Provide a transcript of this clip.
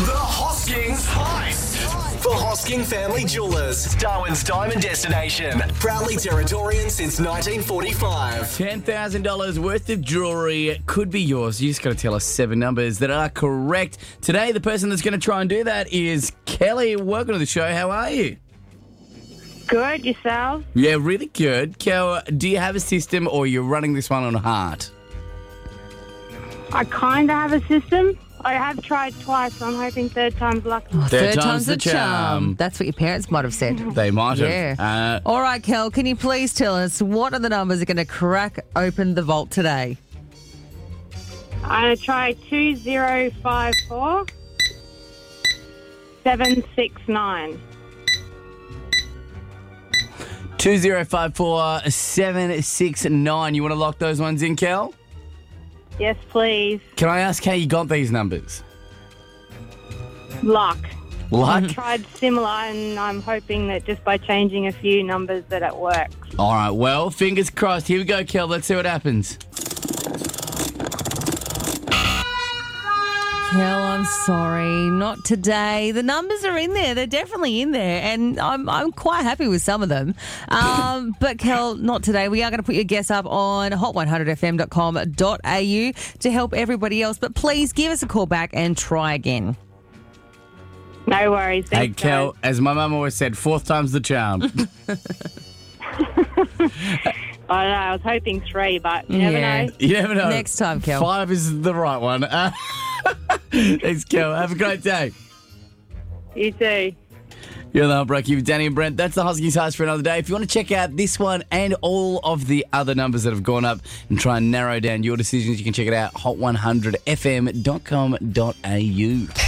The Hoskings Heist. For Hosking Family Jewelers, Darwin's diamond destination. Proudly Territorian since 1945. $10,000 worth of jewellery could be yours. You just got to tell us 7 numbers that are correct. Today, the person that's going to try and do that is Kelly. Welcome to the show. How are you? Good, yourself? Yeah, really good. Kel, do you have a system or you're running this one on heart? I kind of have a system. I have tried twice, so I'm hoping third time's lucky. Third time's the charm. That's what your parents might have said. They might have. Yeah. All right, Kel, can you please tell us what are the numbers that are going to crack open the vault today? I'm going to try 2054 769. 2054 769. You want to lock those ones in, Kel? Yes, please. Can I ask how you got these numbers? Luck. Luck? Tried similar, and I'm hoping that just by changing a few numbers that it works. All right, well, fingers crossed. Here we go, Kel. Let's see what happens. Kel, I'm sorry, not today. The numbers are in there. They're definitely in there, and I'm quite happy with some of them. But, Kel, not today. We are going to put your guess up on hot100fm.com.au to help everybody else. But please give us a call back and try again. No worries. Hey, Thanks, Kel, guys. as my mum always said, 4th time's the charm. I don't know. I was hoping 3, but you never know. You never know. Next time, Kel. 5 is the right one. Thanks, Kel. Have a great day. You too. You're the Heartbreaker with Danny and Brent. That's the Huskies Heist for another day. If you want to check out this one and all of the other numbers that have gone up and try and narrow down your decisions, you can check it out, hot100fm.com.au.